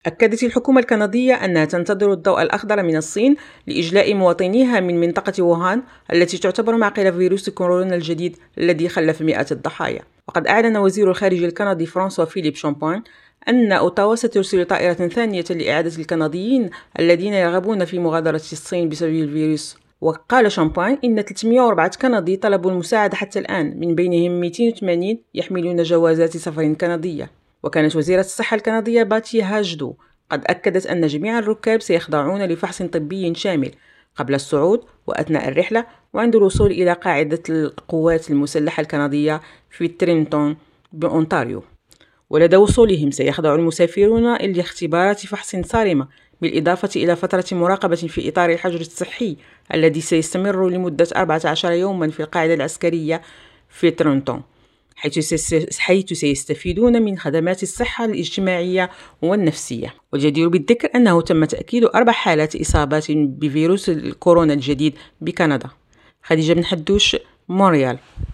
أكدت الحكومة الكندية أنها تنتظر الضوء الأخضر من الصين لإجلاء مواطنيها من منطقة ووهان التي تعتبر معقل فيروس كورونا الجديد الذي خلف مئات الضحايا. وقد أعلن وزير الخارجية الكندي فرانسوا فيليب شامبان أن أوتاوا سترسل طائرة ثانية لإعادة الكنديين الذين يرغبون في مغادرة الصين بسبب الفيروس. وقال شامبان إن 304 كندي طلبوا المساعدة حتى الآن، من بينهم 280 يحملون جوازات سفر كندية. وكانت وزيرة الصحة الكندية باتي هاجدو قد أكدت أن جميع الركاب سيخضعون لفحص طبي شامل قبل الصعود وأثناء الرحلة وعند الوصول إلى قاعدة القوات المسلحة الكندية في ترينتون بأونتاريو. ولدى وصولهم سيخضع المسافرون إلى اختبارات فحص صارمة، بالإضافة إلى فترة مراقبة في إطار الحجر الصحي الذي سيستمر لمدة 14 يوما في القاعدة العسكرية في ترينتون، حيث سيستفيدون من خدمات الصحة الاجتماعية والنفسية. والجدير بالذكر أنه تم تأكيد 4 حالات إصابات بفيروس الكورونا الجديد بكندا. خديجة بن حدوش، مونريال.